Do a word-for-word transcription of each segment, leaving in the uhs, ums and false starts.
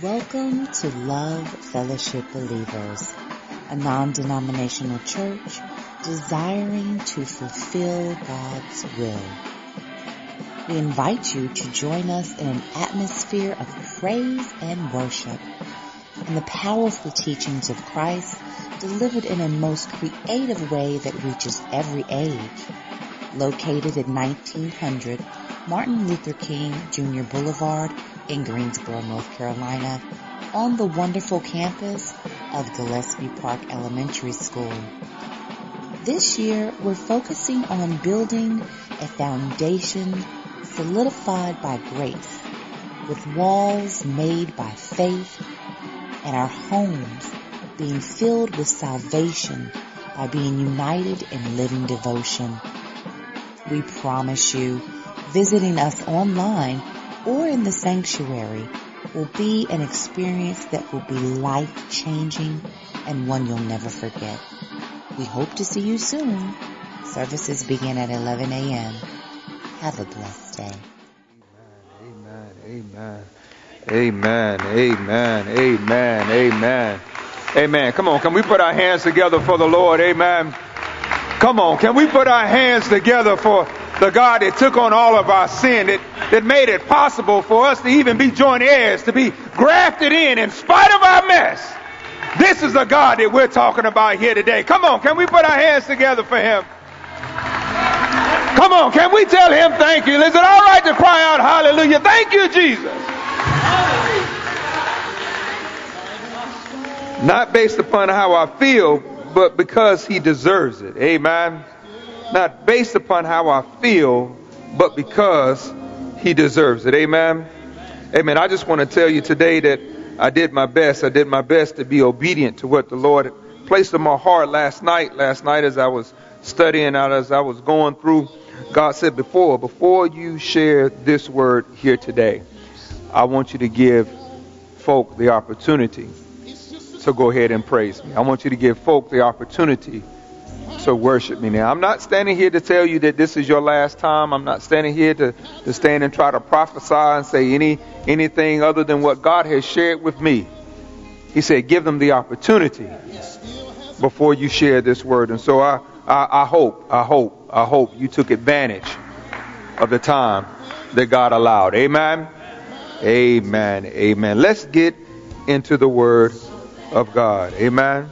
Welcome to Love Fellowship Believers, a non-denominational church desiring to fulfill God's will. We invite you to join us in an atmosphere of praise and worship and the powerful teachings of Christ delivered in a most creative way that reaches every age. Located at nineteen hundred Martin Luther King Junior Boulevard in Greensboro, North Carolina, on the wonderful campus of Gillespie Park Elementary School. This year, we're focusing on building a foundation solidified by grace, with walls made by faith, and our homes being filled with salvation by being united in living devotion. We promise you, visiting us online or in the sanctuary will be an experience that will be life-changing and one you'll never forget. We hope to see you soon. Services begin at eleven a.m. Have a blessed day. Amen, amen, amen, amen, amen, amen, amen. Come on, can we put our hands together for the Lord? Amen. Come on, can we put our hands together for the God that took on all of our sin, that, that made it possible for us to even be joint heirs, to be grafted in in spite of our mess. This is the God that we're talking about here today. Come on, can we put our hands together for him? Come on, can we tell him thank you? Is it all right to cry out hallelujah? Thank you, Jesus. Not based upon how I feel, but because he deserves it. Amen. Not based upon how I feel, but because he deserves it. Amen. Amen. I just want to tell you today that I did my best. I did my best to be obedient to what the Lord placed in my heart last night. Last night as I was studying out, as I was going through, God said before, before you share this word here today, I want you to give folk the opportunity to go ahead and praise me. I want you to give folk the opportunity to worship me. Now, I'm not standing here to tell you that this is your last time. I'm not standing here to, to stand and try to prophesy and say any anything other than what God has shared with me. He said, give them the opportunity before you share this word. And so I, I, I hope, I hope, I hope you took advantage of the time that God allowed. Amen. Amen. Amen. Let's get into the word of God. Amen.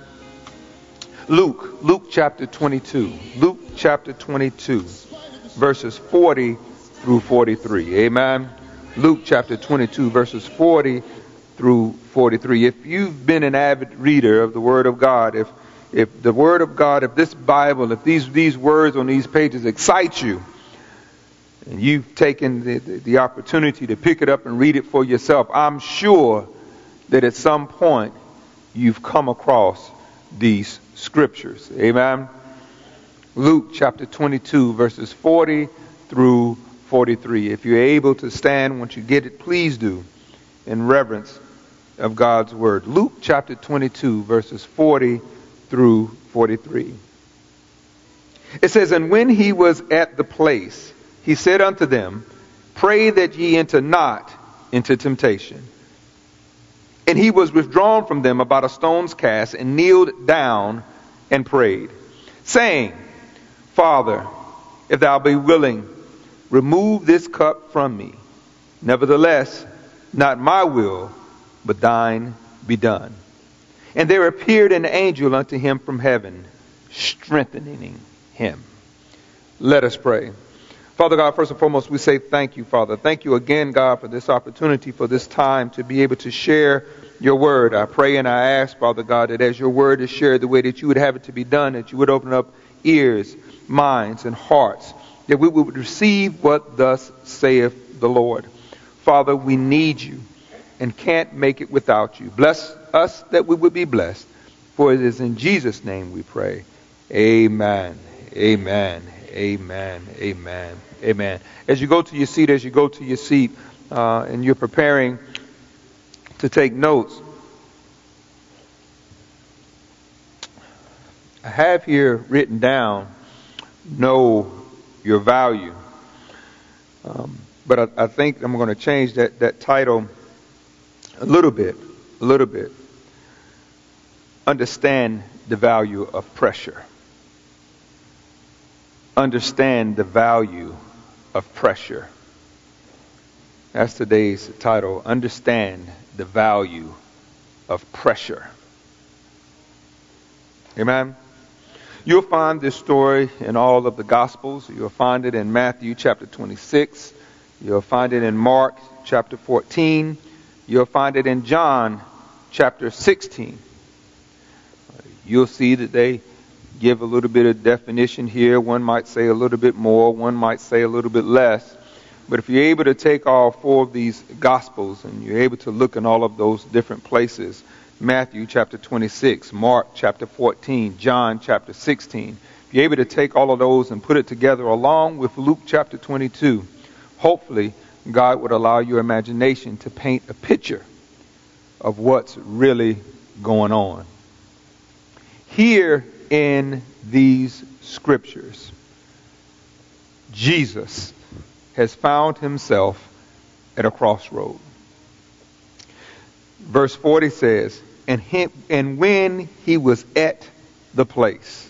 Luke, Luke chapter twenty-two, Luke chapter twenty-two, verses forty through forty-three. Amen. Luke chapter twenty-two, verses forty through forty-three. If you've been an avid reader of the Word of God, if if the Word of God, if this Bible, if these these words on these pages excite you, and you've taken the, the, the opportunity to pick it up and read it for yourself, I'm sure that at some point you've come across these scriptures. Amen. Luke chapter twenty-two, verses forty through forty-three. If you're able to stand once you get it, please do, in reverence of God's word. Luke chapter twenty-two, verses forty through forty-three. It says, and when he was at the place, he said unto them, pray that ye enter not into temptation. And he was withdrawn from them about a stone's cast, and kneeled down and prayed, saying, Father, if thou be willing, remove this cup from me. Nevertheless, not my will, but thine be done. And there appeared an angel unto him from heaven, strengthening him. Let us pray. Father God, first and foremost, we say thank you, Father. Thank you again, God, for this opportunity, for this time to be able to share your word. I pray and I ask, Father God, that as your word is shared the way that you would have it to be done, that you would open up ears, minds, and hearts, that we would receive what thus saith the Lord. Father, we need you and can't make it without you. Bless us that we would be blessed, for it is in Jesus' name we pray. Amen. Amen. Amen. Amen. Amen. As you go to your seat, as you go to your seat, uh, and you're preparing to take notes, I have here written down, know your value. Um, but I, I think I'm going to change that, that title a little bit, a little bit, understand the value of pressure. Understand the value of pressure. That's today's title. Understand the value of pressure. Amen. You'll find this story in all of the Gospels. You'll find it in Matthew chapter twenty-six. You'll find it in Mark chapter fourteen. You'll find it in John chapter sixteen. You'll see that they give a little bit of definition here. One might say a little bit more. One might say a little bit less. But if you're able to take all four of these Gospels and you're able to look in all of those different places, Matthew chapter twenty-six, Mark chapter fourteen, John chapter sixteen, if you're able to take all of those and put it together along with Luke chapter twenty-two, hopefully God would allow your imagination to paint a picture of what's really going on. Here in these scriptures, Jesus has found himself at a crossroad. Verse forty says, and, him, and when he was at the place.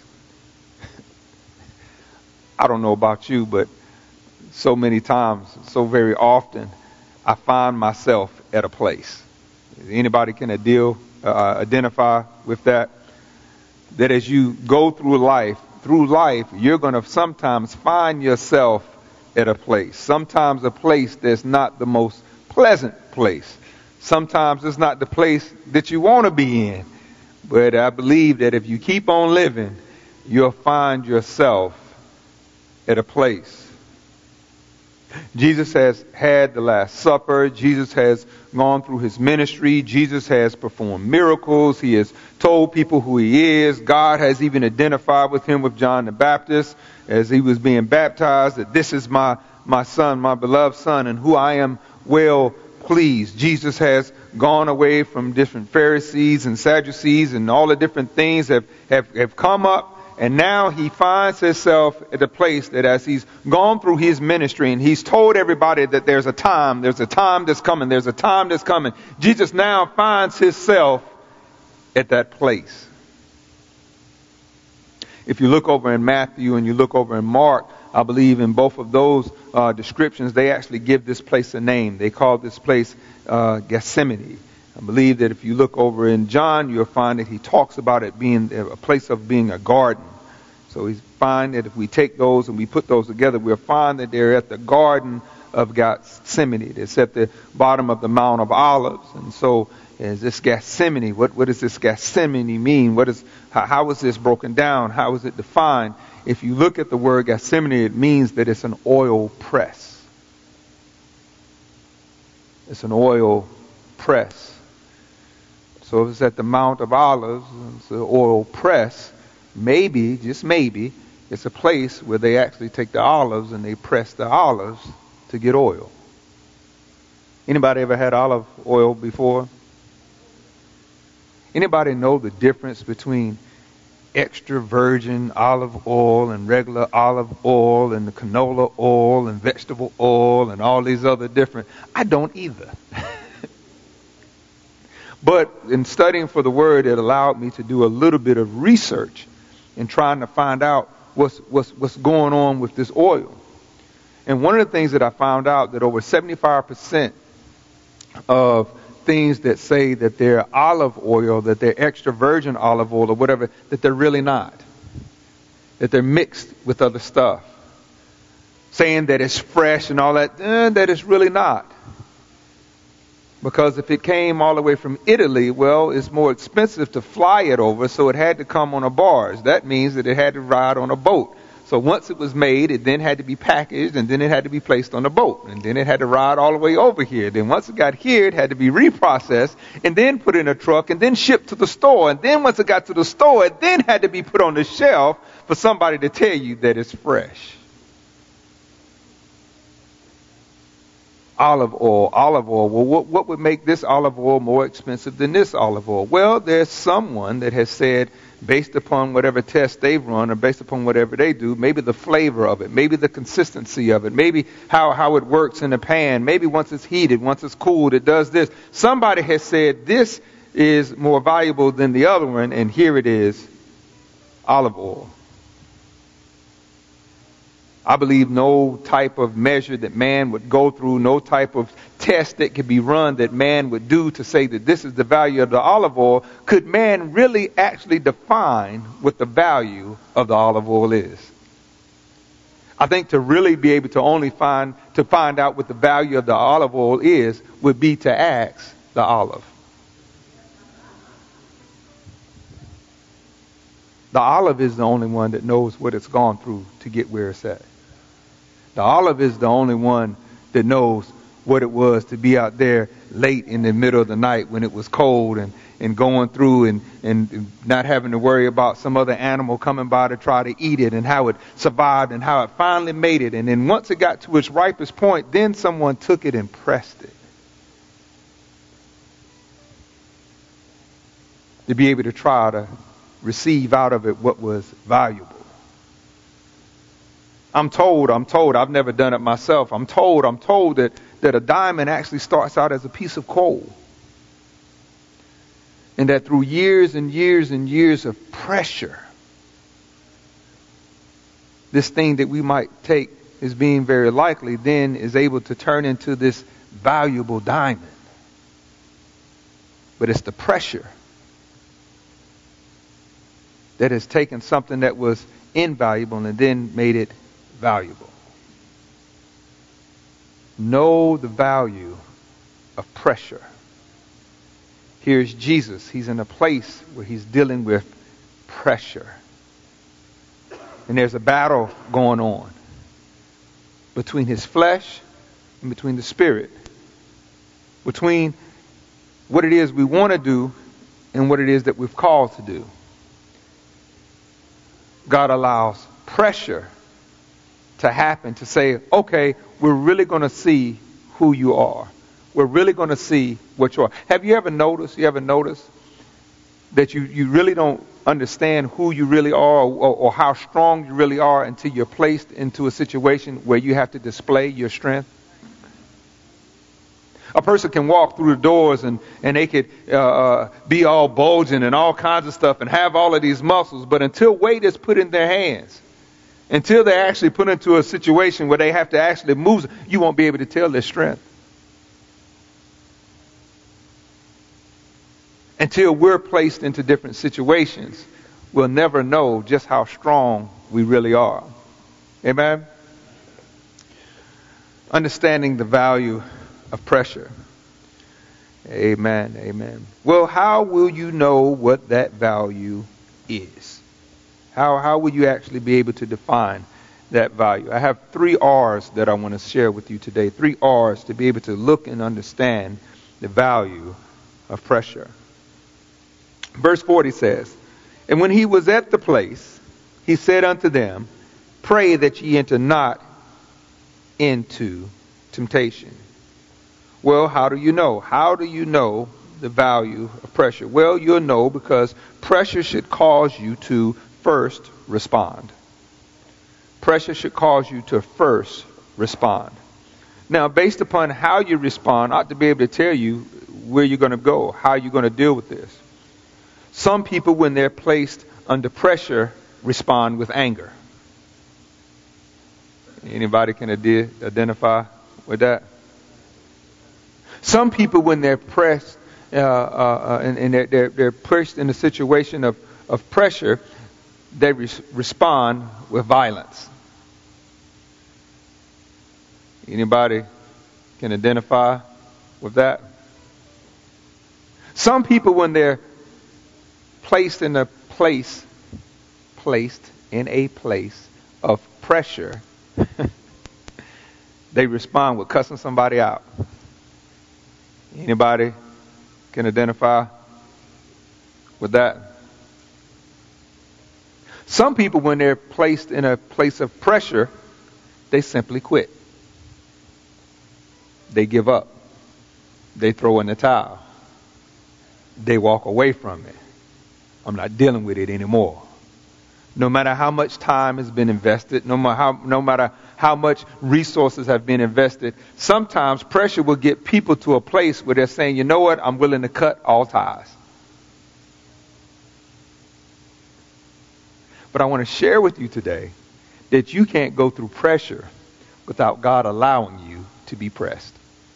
I don't know about you, but so many times, so very often, I find myself at a place. Anybody can deal, uh, identify with that? That as you go through life, through life, you're going to sometimes find yourself at a place. Sometimes a place that's not the most pleasant place. Sometimes it's not the place that you want to be in. But I believe that if you keep on living, you'll find yourself at a place. Jesus has had the Last Supper. Jesus has gone through his ministry. Jesus has performed miracles. He has told people who he is. God has even identified with him with John the Baptist as he was being baptized, that this is my, my son, my beloved son, and who I am well pleased. Jesus has gone away from different Pharisees and Sadducees, and all the different things have, have, have come up. And now he finds himself at a place that as he's gone through his ministry and he's told everybody that there's a time, there's a time that's coming, there's a time that's coming. Jesus now finds himself at that place. If you look over in Matthew and you look over in Mark, I believe in both of those uh, descriptions, they actually give this place a name. They call this place uh, Gethsemane. I believe that if you look over in John, you'll find that he talks about it being a place of being a garden. So we find that if we take those and we put those together, we'll find that they're at the Garden of Gethsemane. It's at the bottom of the Mount of Olives. And so is this Gethsemane, what, what does this Gethsemane mean? What is, how, how is this broken down? How is it defined? If you look at the word Gethsemane, it means that it's an oil press. It's an oil press. So if it's at the Mount of Olives, it's an oil press, maybe, just maybe, it's a place where they actually take the olives and they press the olives to get oil. Anybody ever had olive oil before? Anybody know the difference between extra virgin olive oil and regular olive oil and the canola oil and vegetable oil and all these other different? I don't either. But in studying for the word, it allowed me to do a little bit of research in trying to find out what's, what's, what's going on with this oil. And one of the things that I found out that over seventy-five percent of things that say that they're olive oil, that they're extra virgin olive oil or whatever, that they're really not. That they're mixed with other stuff. Saying that it's fresh and all that, eh, that it's really not. Because if it came all the way from Italy, well, it's more expensive to fly it over, so it had to come on a barge. That means that it had to ride on a boat. So once it was made, it then had to be packaged, and then it had to be placed on a boat. And then it had to ride all the way over here. Then once it got here, it had to be reprocessed, and then put in a truck, and then shipped to the store. And then once it got to the store, it then had to be put on the shelf for somebody to tell you that it's fresh. Olive oil, olive oil. Well, what, what would make this olive oil more expensive than this olive oil? Well, there's someone that has said based upon whatever test they've run or based upon whatever they do, maybe the flavor of it, maybe the consistency of it, maybe how, how it works in the pan, maybe once it's heated, once it's cooled, it does this. Somebody has said this is more valuable than the other one, and here it is, olive oil. I believe no type of measure that man would go through, no type of test that could be run that man would do to say that this is the value of the olive oil, could man really actually define what the value of the olive oil is. I think to really be able to only find, to find out what the value of the olive oil is, would be to ask the olive. The olive is the only one that knows what it's gone through to get where it's at. The olive is the only one that knows what it was to be out there late in the middle of the night when it was cold and, and going through and, and not having to worry about some other animal coming by to try to eat it, and how it survived and how it finally made it. And then once it got to its ripest point, then someone took it and pressed it to be able to try to receive out of it what was valuable. I'm told, I'm told, I've never done it myself. I'm told, I'm told that, that a diamond actually starts out as a piece of coal. And that through years and years and years of pressure, this thing that we might take as being very likely then is able to turn into this valuable diamond. But it's the pressure that has taken something that was invaluable and then made it valuable. Know the value of pressure. Here's Jesus. He's in a place where he's dealing with pressure. And there's a battle going on between his flesh and between the spirit. Between what it is we want to do and what it is that we've called to do. God allows pressure to happen to say, okay, we're really going to see who you are. We're really going to see what you are. Have you ever noticed, you ever noticed that you, you really don't understand who you really are or, or how strong you really are until you're placed into a situation where you have to display your strength? A person can walk through the doors and, and they could uh, uh, be all bulging and all kinds of stuff and have all of these muscles, but until weight is put in their hands, until they're actually put into a situation where they have to actually move, you won't be able to tell their strength. Until we're placed into different situations, we'll never know just how strong we really are. Amen? Understanding the value of pressure. Amen, amen. Well, how will you know what that value is? How how will you actually be able to define that value? I have three R's that I want to share with you today. Three R's to be able to look and understand the value of pressure. Verse forty says, "And when he was at the place, he said unto them, Pray that ye enter not into temptation." Well, how do you know? How do you know the value of pressure? Well, you'll know because pressure should cause you to first respond. Pressure should cause you to first respond. Now, based upon how you respond, I ought to be able to tell you where you're going to go, how you're going to deal with this. Some people, when they're placed under pressure, respond with anger. Anybody can ad- identify with that? Some people, when they're pressed uh, uh, and, and they're, they're, they're pushed in a situation of, of pressure, they re- respond with violence. Anybody can identify with that? Some people, when they're placed in a place, placed in a place of pressure, they respond with cussing somebody out. Anybody can identify with that? Some people, when they're placed in a place of pressure, they simply quit. They give up. They throw in the towel. They walk away from it. I'm not dealing with it anymore. No matter how much time has been invested, no matter how, no matter how much resources have been invested, sometimes pressure will get people to a place where they're saying, you know what, I'm willing to cut all ties. But I want to share with you today that you can't go through pressure without God allowing you to be pressed.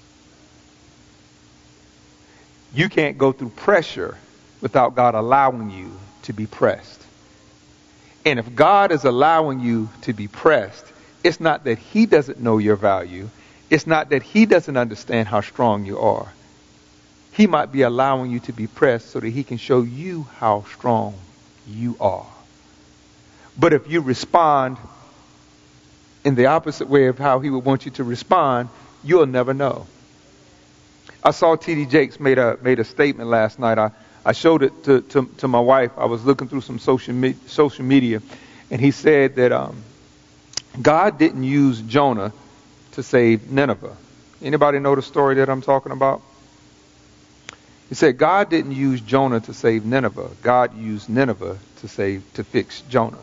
You can't go through pressure without God allowing you to be pressed. And if God is allowing you to be pressed, it's not that he doesn't know your value. It's not that he doesn't understand how strong you are. He might be allowing you to be pressed so that he can show you how strong you are. But if you respond in the opposite way of how he would want you to respond, you'll never know. I saw T D Jakes made a made a statement last night. I, I showed it to, to, to my wife. I was looking through some social me- social media, and he said that um, God didn't use Jonah to save Nineveh. Anybody know the story that I'm talking about? He said God didn't use Jonah to save Nineveh. God used Nineveh to save to fix Jonah.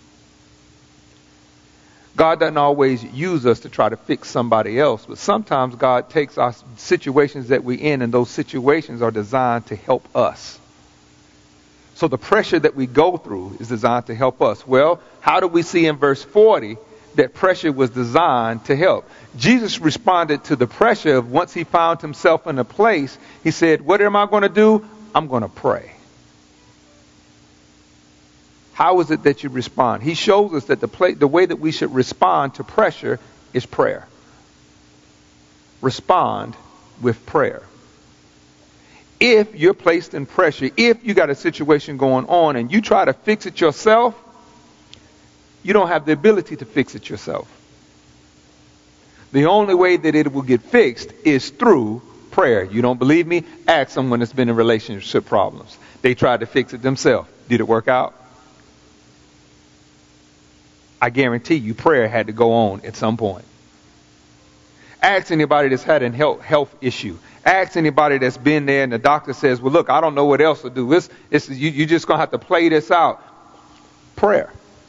God doesn't always use us to try to fix somebody else, but sometimes God takes our situations that we're in, and those situations are designed to help us. So the pressure that we go through is designed to help us. Well, how do we see in verse forty that pressure was designed to help? Jesus responded to the pressure of once he found himself in a place, he said, what am I going to do? I'm going to pray. How is it that you respond? He shows us that the, play, the way that we should respond to pressure is prayer. Respond with prayer. If you're placed in pressure, if you got a situation going on and you try to fix it yourself, you don't have the ability to fix it yourself. The only way that it will get fixed is through prayer. You don't believe me? Ask someone that's been in relationship problems. They tried to fix it themselves. Did it work out? I guarantee you prayer had to go on at some point. Ask anybody that's had a health, health issue. Ask anybody that's been there and the doctor says, well, look, I don't know what else to do. It's, it's, you, you're just going to have to play this out. Prayer.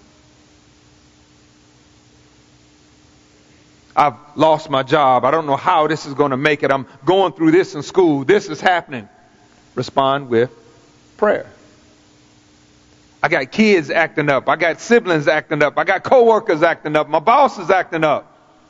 I've lost my job. I don't know how this is going to make it. I'm going through this in school. This is happening. Respond with prayer. I got kids acting up. I got siblings acting up. I got coworkers acting up. My boss is acting up.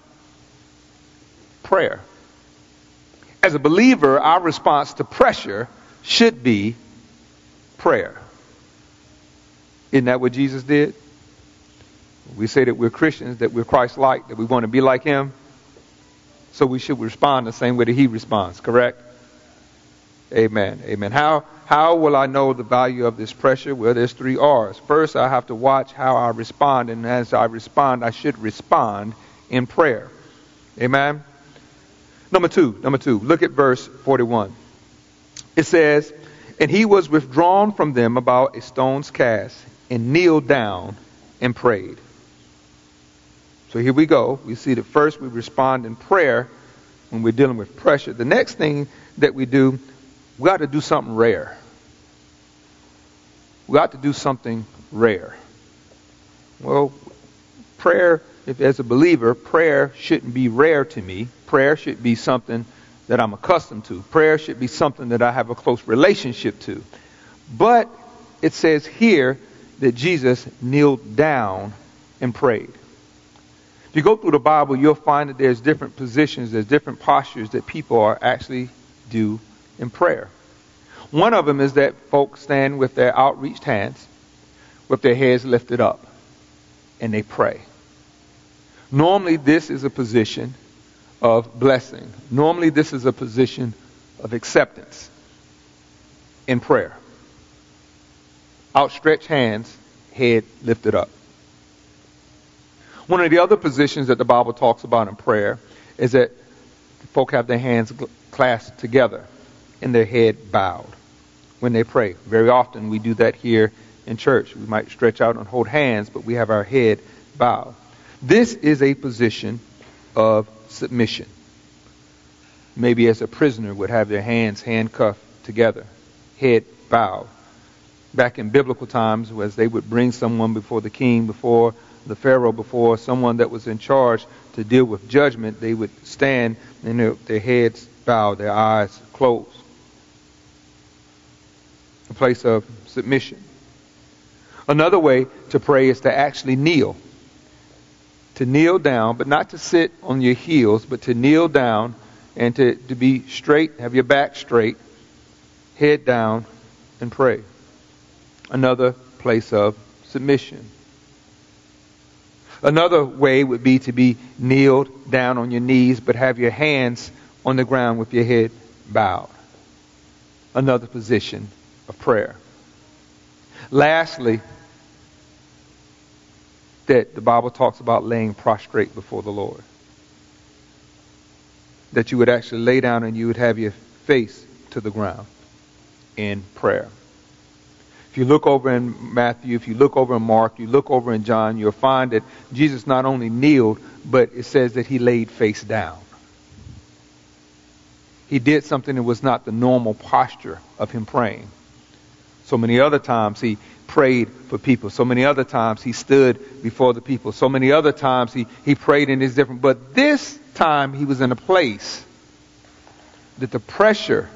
Prayer. As a believer, our response to pressure should be prayer. Isn't that what Jesus did? We say that we're Christians, that we're Christ-like, that we want to be like him. So we should respond the same way that he responds, correct? Amen. Amen. How how will I know the value of this pressure? Well, there's three R's. First, I have to watch how I respond. And as I respond, I should respond in prayer. Amen. Number two, number two, look at verse forty-one. It says, and he was withdrawn from them about a stone's cast and kneeled down and prayed. So here we go. We see that first we respond in prayer when we're dealing with pressure. The next thing that we do, we got to do something rare. We got to do something rare. Well, prayer, if as a believer, prayer shouldn't be rare to me. Prayer should be something that I'm accustomed to. Prayer should be something that I have a close relationship to. But it says here that Jesus kneeled down and prayed. If you go through the Bible, you'll find that there's different positions, there's different postures that people are actually do in prayer. One of them is that folks stand with their outreached hands, with their heads lifted up, and they pray. Normally, this is a position of blessing. Normally, this is a position of acceptance in prayer. Outstretched hands, head lifted up. One of the other positions that the Bible talks about in prayer is that folk have their hands clasped together and their head bowed when they pray. Very often we do that here in church. We might stretch out and hold hands, but we have our head bowed. This is a position of submission. Maybe as a prisoner would have their hands handcuffed together, head bowed. back in biblical times, as they would bring someone before the king, before the Pharaoh, before someone that was in charge to deal with judgment, they would stand and their, their heads bowed, their eyes closed. A place of submission. Another way to pray is to actually kneel. To kneel down, but not to sit on your heels, but to kneel down and to, to be straight, have your back straight, head down, and pray. Another place of submission. Another way would be to be kneeled down on your knees, but have your hands on the ground with your head bowed. Another position of prayer. Lastly, that the Bible talks about laying prostrate before the Lord. That you would actually lay down and you would have your face to the ground in prayer. If you look over in Matthew, if you look over in Mark, you look over in John, you'll find that Jesus not only kneeled, but it says that he laid face down. He did something that was not the normal posture of him praying. So many other times he prayed for people. So many other times he stood before the people. So many other times he, he prayed in his different. But this time he was in a place that the pressure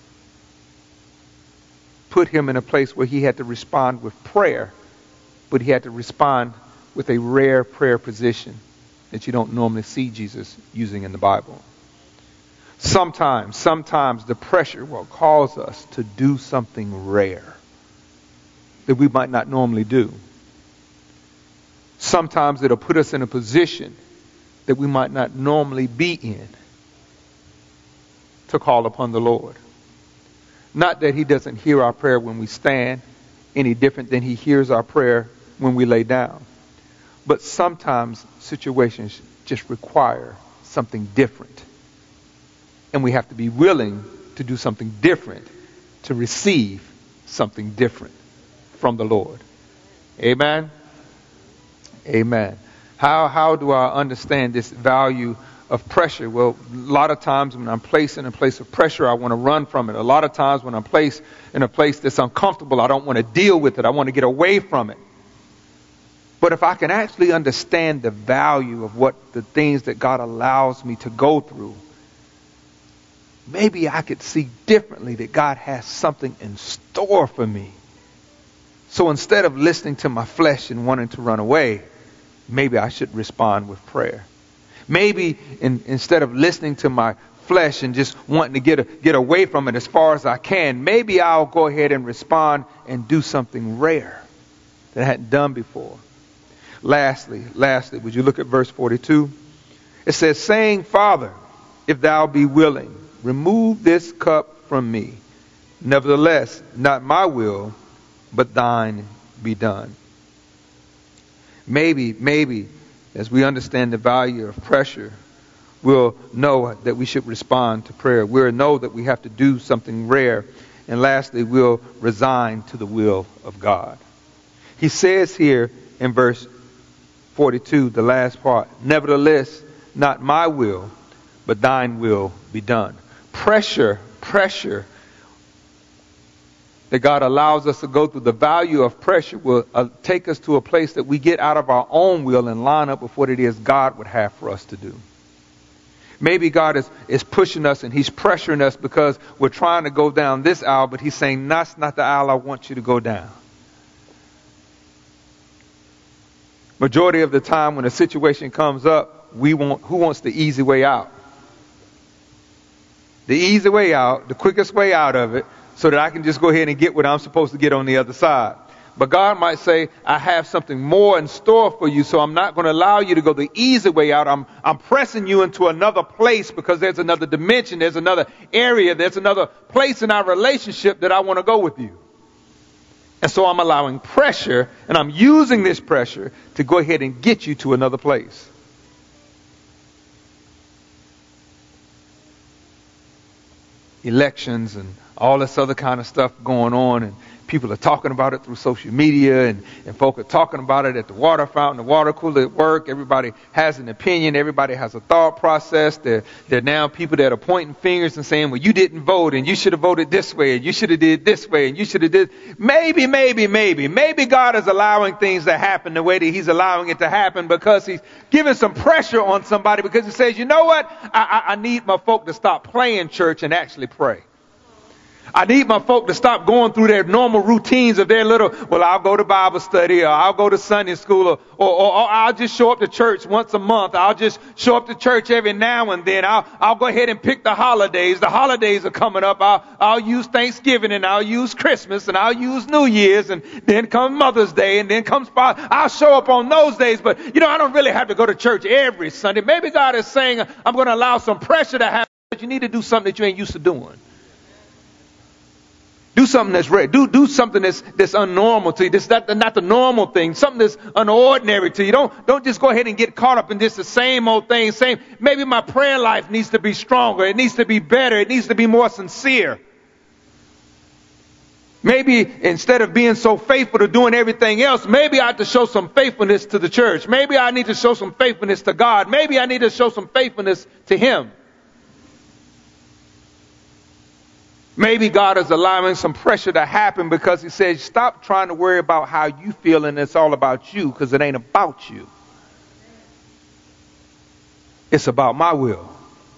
put him in a place where he had to respond with prayer, but he had to respond with a rare prayer position that you don't normally see Jesus using in the Bible. Sometimes, sometimes the pressure will cause us to do something rare that we might not normally do. Sometimes it'll put us in a position that we might not normally be in to call upon the Lord. Not that he doesn't hear our prayer when we stand any different than he hears our prayer when we lay down. But sometimes situations just require something different. And we have to be willing to do something different to receive something different from the Lord. Amen? Amen. How, how do I understand this value of pressure? Well, a lot of times when I'm placed in a place of pressure, I want to run from it. A lot of times when I'm placed in a place that's uncomfortable, I don't want to deal with it. I want to get away from it. But if I can actually understand the value of what the things that God allows me to go through, maybe I could see differently that God has something in store for me. So instead of listening to my flesh and wanting to run away, maybe I should respond with prayer. Maybe in, instead of listening to my flesh and just wanting to get a, get away from it as far as I can, maybe I'll go ahead and respond and do something rare that I hadn't done before. Lastly, lastly, would you look at verse forty-two? It says, saying, Father, if thou be willing, remove this cup from me. Nevertheless, not my will, but thine be done. Maybe, maybe, as we understand the value of pressure, we'll know that we should respond to prayer. We'll know that we have to do something rare. And lastly, we'll resign to the will of God. He says here in verse forty-two, the last part, nevertheless, not my will, but thine will be done. Pressure, pressure that God allows us to go through, the value of pressure will uh, take us to a place that we get out of our own will and line up with what it is God would have for us to do. Maybe God is, is pushing us and he's pressuring us because we're trying to go down this aisle, but he's saying, that's not the aisle I want you to go down. Majority of the time when a situation comes up, we want, who wants the easy way out? The easy way out, the quickest way out of it, so that I can just go ahead and get what I'm supposed to get on the other side. But God might say, I have something more in store for you, so I'm not going to allow you to go the easy way out. I'm, I'm pressing you into another place because there's another dimension, there's another area, there's another place in our relationship that I want to go with you. And so I'm allowing pressure, and I'm using this pressure to go ahead and get you to another place. Elections and all this other kind of stuff going on, and people are talking about it through social media, and, and folk are talking about it at the water fountain, the water cooler at work. Everybody has an opinion. Everybody has a thought process. There, there are now people that are pointing fingers and saying, well, you didn't vote, and you should have voted this way, and you should have did this way, and you should have did. Maybe, maybe, maybe. Maybe God is allowing things to happen the way that he's allowing it to happen because he's giving some pressure on somebody, because he says, you know what? I, I, I need my folk to stop playing church and actually pray. I need my folk to stop going through their normal routines of their little, well, I'll go to Bible study, or I'll go to Sunday school, or, or, or, or I'll just show up to church once a month. I'll just show up to church every now and then. I'll, I'll go ahead and pick the holidays. The holidays are coming up. I'll, I'll use Thanksgiving, and I'll use Christmas, and I'll use New Year's, and then comes Mother's Day, and then comes Father. I'll show up on those days, but you know, I don't really have to go to church every Sunday. Maybe God is saying, I'm going to allow some pressure to happen, but you need to do something that you ain't used to doing. Do something that's rare. Do do something that's that's unnormal to you. That's not, not the normal thing. Something that's unordinary to you. Don't don't just go ahead and get caught up in just the same old thing. Same. Maybe my prayer life needs to be stronger. It needs to be better. It needs to be more sincere. Maybe instead of being so faithful to doing everything else, maybe I have to show some faithfulness to the church. Maybe I need to show some faithfulness to God. Maybe I need to show some faithfulness to Him. Maybe God is allowing some pressure to happen because he says, stop trying to worry about how you feel and it's all about you, because it ain't about you. It's about my will.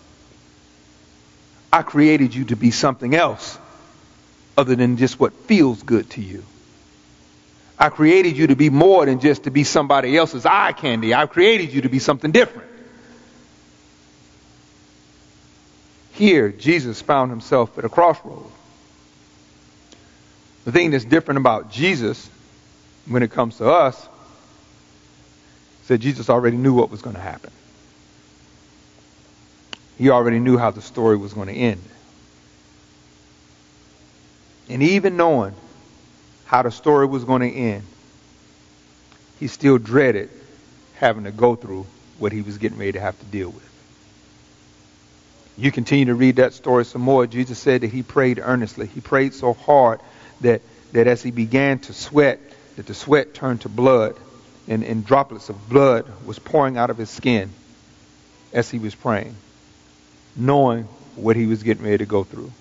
I created you to be something else other than just what feels good to you. I created you to be more than just to be somebody else's eye candy. I created you to be something different. Here, Jesus found himself at a crossroad. The thing that's different about Jesus when it comes to us is that Jesus already knew what was going to happen. He already knew how the story was going to end. And even knowing how the story was going to end, he still dreaded having to go through what he was getting ready to have to deal with. You continue to read that story some more. Jesus said that he prayed earnestly. He prayed so hard that, that as he began to sweat, that the sweat turned to blood, and, and droplets of blood was pouring out of his skin as he was praying, knowing what he was getting ready to go through.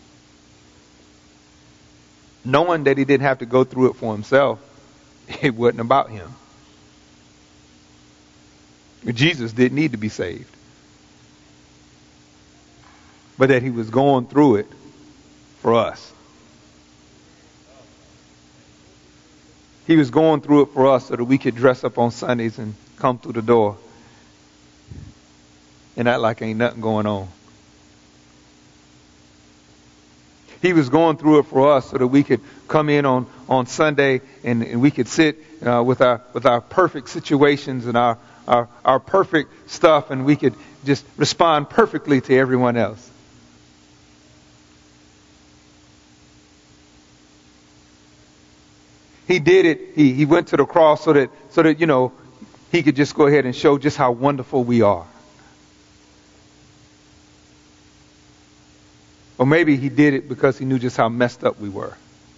Knowing that he didn't have to go through it for himself. It wasn't about him. Jesus didn't need to be saved. But that he was going through it for us. He was going through it for us so that we could dress up on Sundays and come through the door and act like ain't nothing going on. He was going through it for us so that we could come in on, on Sunday and, and we could sit uh, with our with our perfect situations and our, our, our perfect stuff, and we could just respond perfectly to everyone else. He did it. He, he went to the cross so that, so that, you know, he could just go ahead and show just how wonderful we are. Or maybe he did it because he knew just how messed up we were.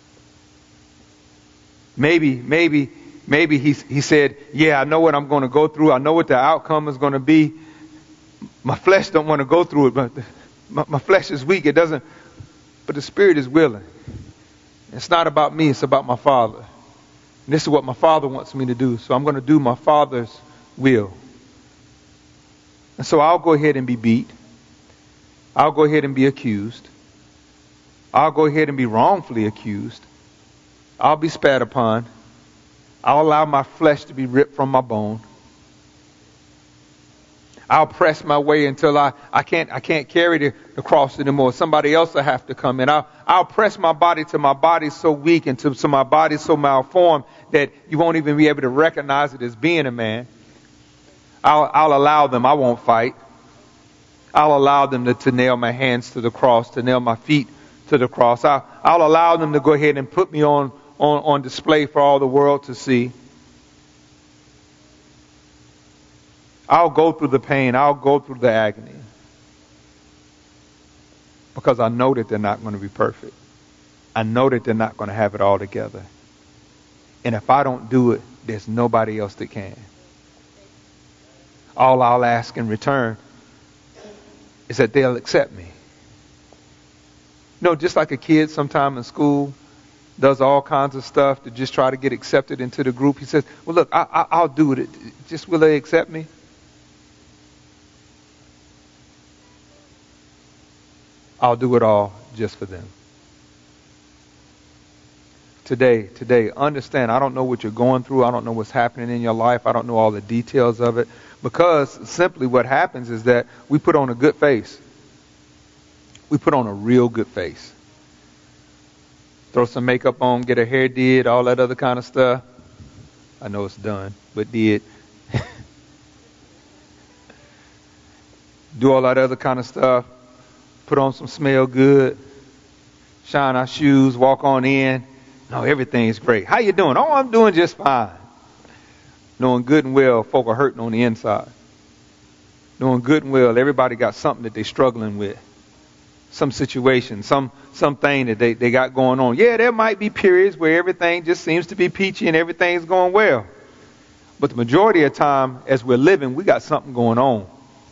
Maybe, maybe, maybe he, he said, yeah, I know what I'm going to go through. I know what the outcome is going to be. My flesh don't want to go through it, but the, my, my flesh is weak. It doesn't, but the spirit is willing. It's not about me. It's about my Father. And this is what my Father wants me to do. So I'm going to do my Father's will. And so I'll go ahead and be beat. I'll go ahead and be accused. I'll go ahead and be wrongfully accused. I'll be spat upon. I'll allow my flesh to be ripped from my bone. I'll press my way until I, I can't I can't carry the, the cross anymore. Somebody else will have to come in. I'll, I'll press my body till my body's so weak and till so my body's so malformed that you won't even be able to recognize it as being a man. I'll, I'll allow them. I won't fight. I'll allow them to, to nail my hands to the cross, to nail my feet to the cross. I'll, I'll allow them to go ahead and put me on, on, on display for all the world to see. I'll go through the pain. I'll go through the agony. Because I know that they're not going to be perfect. I know that they're not going to have it all together. And if I don't do it, there's nobody else that can. All I'll ask in return is that they'll accept me. You know, just like a kid sometime in school does all kinds of stuff to just try to get accepted into the group. He says, well, look, I, I, I'll do it. Just will they accept me? I'll do it all just for them. Today, today, understand, I don't know what you're going through. I don't know what's happening in your life. I don't know all the details of it. Because simply what happens is that we put on a good face. We put on a real good face. Throw some makeup on, get her hair did, all that other kind of stuff. I know it's done, but did. Do all that other kind of stuff. Put on some smell good. Shine our shoes, walk on in. No, everything's great. How you doing? Oh, I'm doing just fine. Knowing good and well, folk are hurting on the inside. Knowing good and well, everybody got something that they're struggling with. Some situation, some something that they, they got going on. Yeah, there might be periods where everything just seems to be peachy and everything's going well. But the majority of the time, as we're living, we got something going on.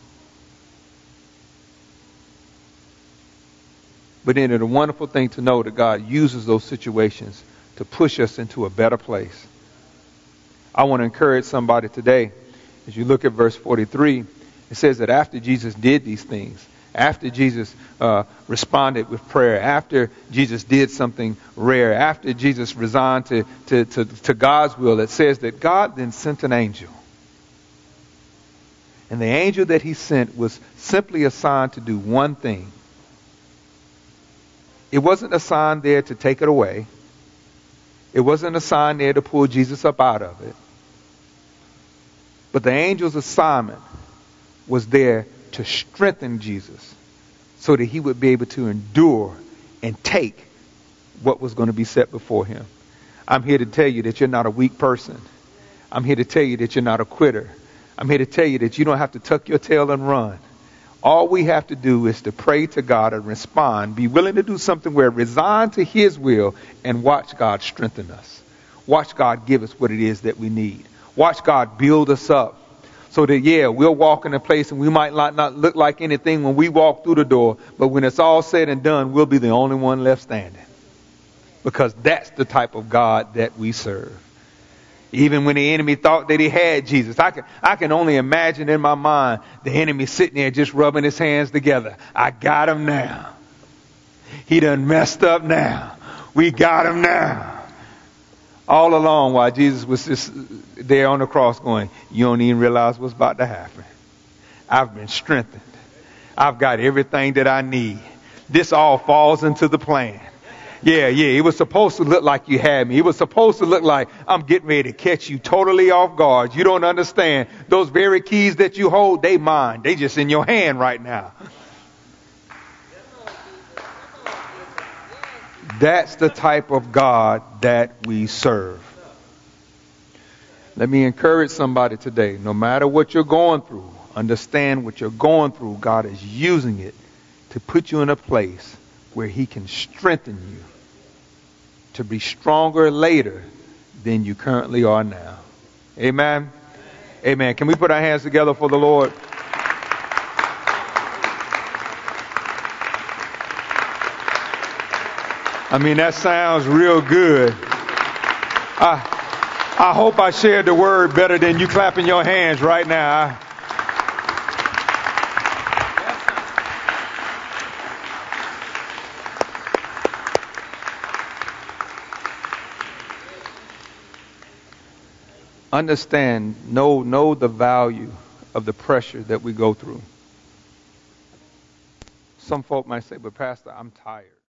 But then it's a wonderful thing to know that God uses those situations to push us into a better place. I want to encourage somebody today, as you look at verse forty-three, it says that after Jesus did these things, after Jesus uh, responded with prayer, after Jesus did something rare, after Jesus resigned to, to, to, to God's will, it says that God then sent an angel. And the angel that he sent was simply assigned to do one thing. It wasn't assigned there to take it away. It wasn't assigned there to pull Jesus up out of it. But the angel's assignment was there to strengthen Jesus so that he would be able to endure and take what was going to be set before him. I'm here to tell you that you're not a weak person. I'm here to tell you that you're not a quitter. I'm here to tell you that you don't have to tuck your tail and run. All we have to do is to pray to God and respond, be willing to do something where resign to his will and watch God strengthen us. Watch God give us what it is that we need. Watch God build us up so that, yeah, we'll walk in a place and we might not, not look like anything when we walk through the door, but when it's all said and done, we'll be the only one left standing. Because that's the type of God that we serve. Even when the enemy thought that he had Jesus, I can, I can only imagine in my mind the enemy sitting there just rubbing his hands together. I got him now. He done messed up now. We got him now. All along while Jesus was just there on the cross going, you don't even realize what's about to happen. I've been strengthened. I've got everything that I need. This all falls into the plan. Yeah, yeah, it was supposed to look like you had me. It was supposed to look like I'm getting ready to catch you totally off guard. You don't understand. Those very keys that you hold, they mine. They just in your hand right now. That's the type of God that we serve. Let me encourage somebody today. No matter what you're going through, understand what you're going through. God is using it to put you in a place where he can strengthen you to be stronger later than you currently are now. Amen? Amen. Can we put our hands together for the Lord? I mean, that sounds real good. I, I hope I shared the word better than you clapping your hands right now. Understand, know, know the value of the pressure that we go through. Some folk might say, but Pastor, I'm tired.